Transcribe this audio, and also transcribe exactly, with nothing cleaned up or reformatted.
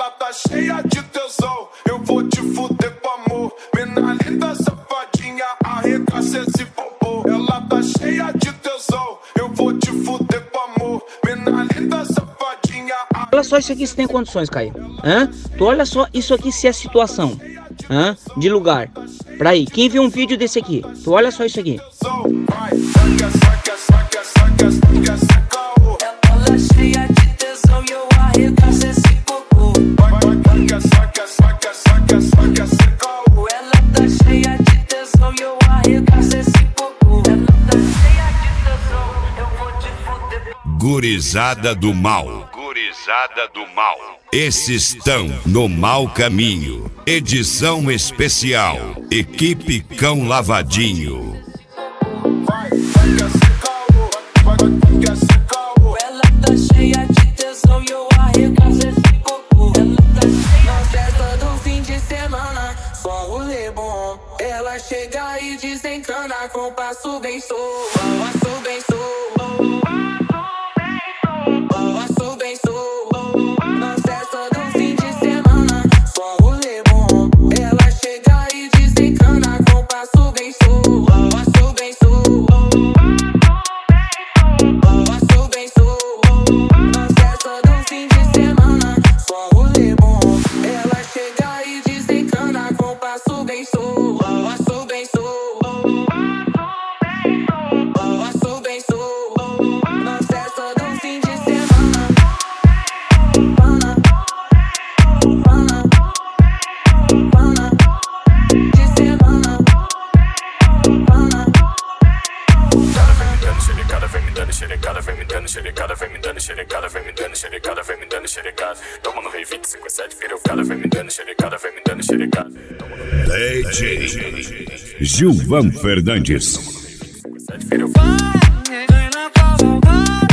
Ela tá cheia de tesão, eu vou te fuder com amor. Mina linda, safadinha, arregaça esse popô. Ela tá cheia de tesão, eu vou te fuder com amor. Mina linda, safadinha. Olha só isso aqui se tem condições, Caio. Hã? Tu olha só isso aqui se é situação. Hã? De lugar. Pra aí, quem viu um vídeo desse aqui? Tu olha só isso aqui. Ela cheia de tesão e eu arregaço esse popô. Ela tá cheia de tesão e eu arregaço esse popô. Ela tá cheia de tesão, eu vou te fuder. Gurizada do mal. Gurizada do mal. Esses estão no mau caminho. Edição especial. Equipe Cão Lavadinho. Ela tá cheia de tesão e eu arregaço esse popô. Ela tá cheia na festa do fim de semana, só rolê bom. Ela chega e desencana com passo bem sou. Passo bem sou. Passo bem sou. Na festa do fim de semana, só rolê bom. Ela chega e desencana com passo bem sou. Passo bem sou. Passo bem sou. Na festa do fim de semana, só rolê bom. Ela chega e desencana com passo bem sou. Passo bem sou. Passo bem sou. Na festa do fim de semana. Pana, pana, pana, de semana. Pana. Xerecada vem me dando, xerecada vem me dando, xerecada vem me dando, xerecada vem me dando, xerecada vem me dando, xerecada. Toma no rei vinte e cinco, sete, vira o cara vem me dando, xerecada vem me dando, xerecada. D J Gilvan Fernandes. Sete, vira o cara. Vai, vem na casa, vai.